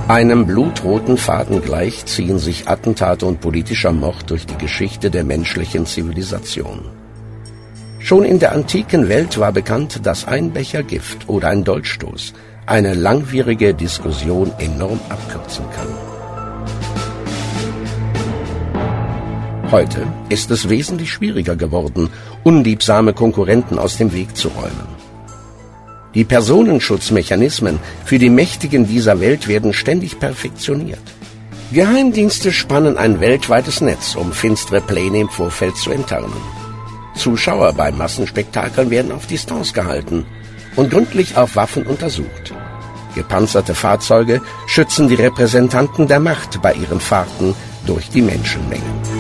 Einem blutroten Faden gleich ziehen sich Attentate und politischer Mord durch die Geschichte der menschlichen Zivilisation. Schon in der antiken Welt war bekannt, dass ein Becher Gift oder ein Dolchstoß eine langwierige Diskussion enorm abkürzen kann. Heute ist es wesentlich schwieriger geworden, unliebsame Konkurrenten aus dem Weg zu räumen. Die Personenschutzmechanismen für die Mächtigen dieser Welt werden ständig perfektioniert. Geheimdienste spannen ein weltweites Netz, um finstere Pläne im Vorfeld zu enttarnen. Zuschauer bei Massenspektakeln werden auf Distanz gehalten und gründlich auf Waffen untersucht. Gepanzerte Fahrzeuge schützen die Repräsentanten der Macht bei ihren Fahrten durch die Menschenmengen.